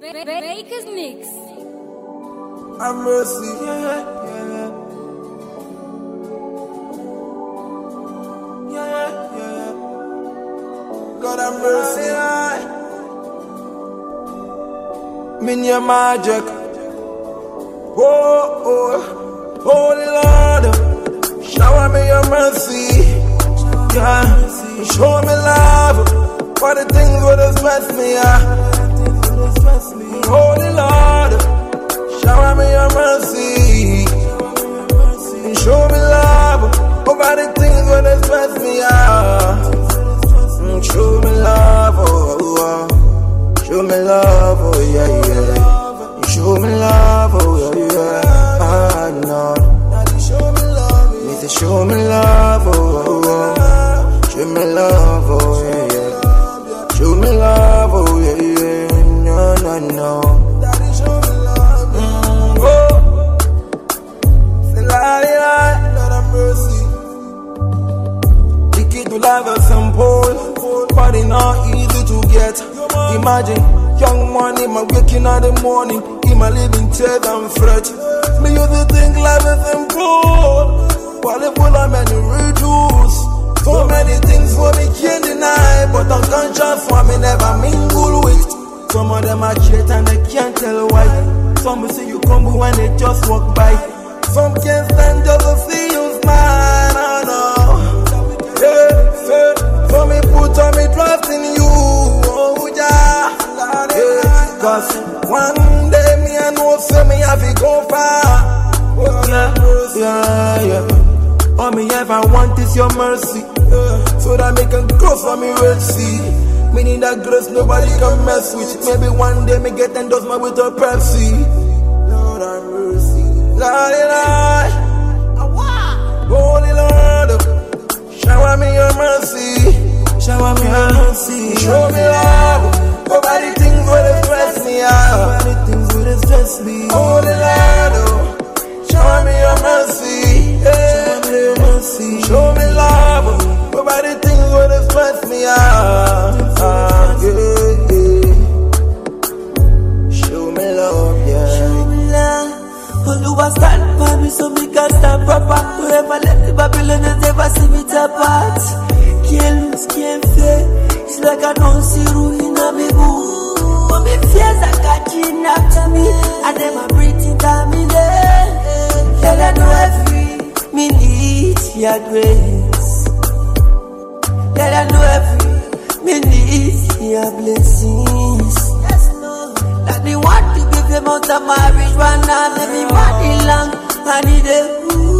Baker's Mix. Have mercy, yeah. God have mercy, Mean your magic. Holy Lord, shower me your mercy, yeah. Show me love for the things that stress me, yeah. Holy Lord, shower me your mercy, and show me love over the things that stress me, yeah. Show me love, show me love, yeah. Show me love, yeah. No. Me say show me love, show me love, yeah. Show me love, yeah. No. The key to life is simple, but it's not easy to get. Imagine young money, my waking in the morning, in my living tears and fret. Me used to think life is simple, while it full of many riddles. So many things for me can't deny, but unconscious for me never mingle with. Some of them are cheat and they can't tell why. Some will see you come when they just walk by. Some can't stand just to see you smile, I know. So me put on me trust in you, oh yeah. Cause one day me I know so me have to go far. Yeah. All me ever want is your mercy, so that me can cross for me Red Sea. Me need that grace nobody can mess with. Maybe one day me get endorsement with a Pepsi. Lord have mercy, Lord. Holy Lord, shower me your mercy, shower me your mercy. Show me love over the things that stress me out, over the things that stress me. Holy Lord, shower me your mercy, yeah. Show me your mercy. Show me love over the things that stress me out, yeah. Show me love, yeah. Show me love. You was stand by me so me can stand proper. Whoever let the Babylonians ever see me apart. Can't lose, can't fail. It's like I don't see ruin on me boo. But me fears I got kidnapped me, and them are breathing down me there. Let I know every me need your grace. Let I know every me need your blessings. Yes, Lord. That me want to give them out of marriage right now. Let me money long, I need it.